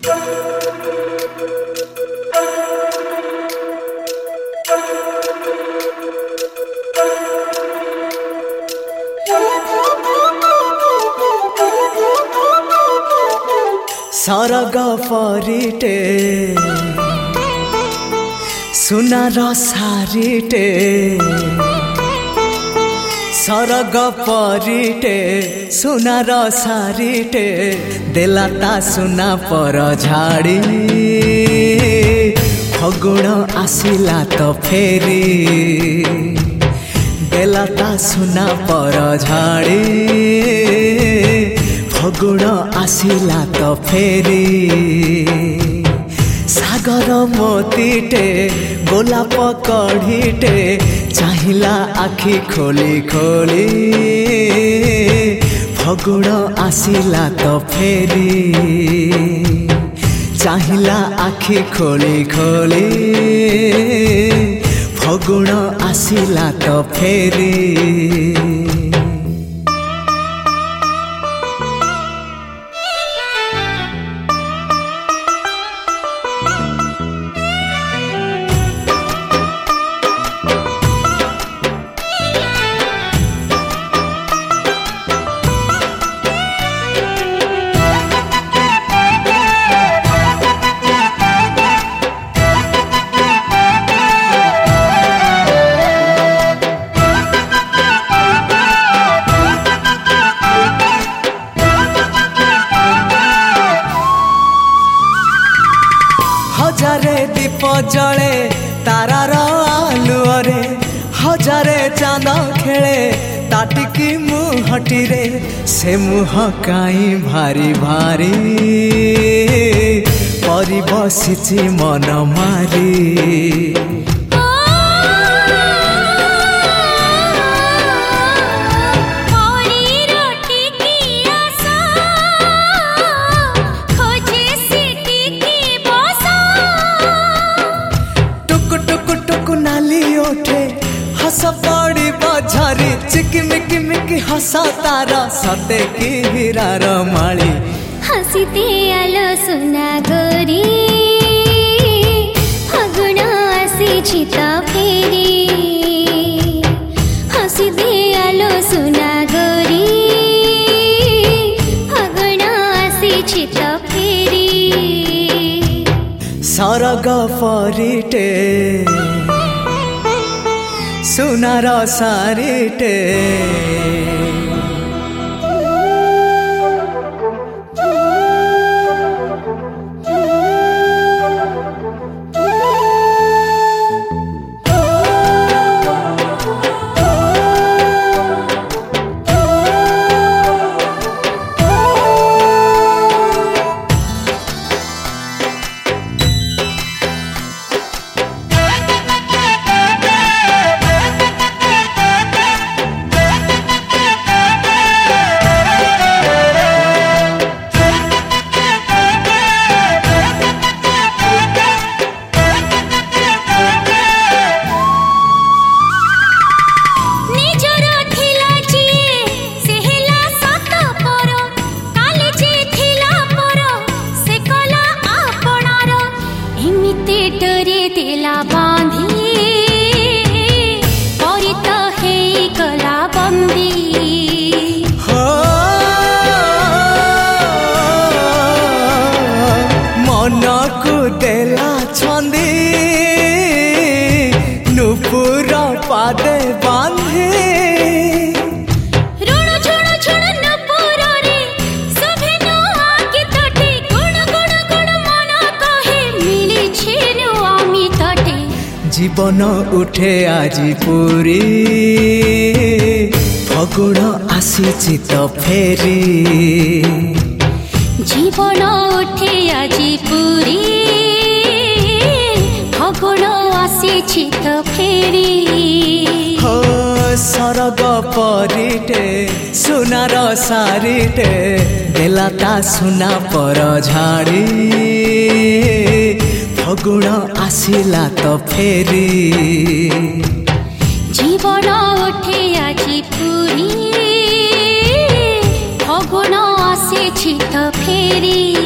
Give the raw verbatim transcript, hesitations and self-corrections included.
सरग परिटे सुनार सारिटे सरग परिटे सुनार सारिटे देलाता सुना पर झाड़ी फगुण आसिला तो फेरी देलाता सुना पर झाड़ी फगुण आसिला तो फेरी सागर मोतीटे गोलाप कढ़ीटे चाहिला आखि खोली खोली फगुण आसिला तो फेरी चाहिला आखि खोली खोली फगुण आसिला तो फेरी हजारे दीप जले तारार आलुअरे हजारे चांद खेले ताटिकी मुहटीरे से मुह काई भारी भारी परी बसिची मन मारी हस पड़ी बझारी चिकिमिकी मिकी हस तारा सते की हीरार माली हसीते आलो सुना गोरी फगुण आसी तो फेरी हसीते आलो सुना गोरी फगुण आसी तो फेरी सरग परिटे सुनार सारिटे देला छंदी नुपुर पादे बांधे ऋण झुण झुण नुपुर रे सभे नो आके तटे गुण गुण गुण मन कहे मिली छेनु आमी तटे जीवन उठे आजी पूरी फगुण आसी तो फेरी जीवन उठे आजी पूरी फगुण आसी तो फेरी हो सरग परिटे सुनार सारिटे देलाता सुना पर झाड़ी फगुण आसिला तो फेरी जीवन उठे आजी पूरी फगुण आसी तो फेरी।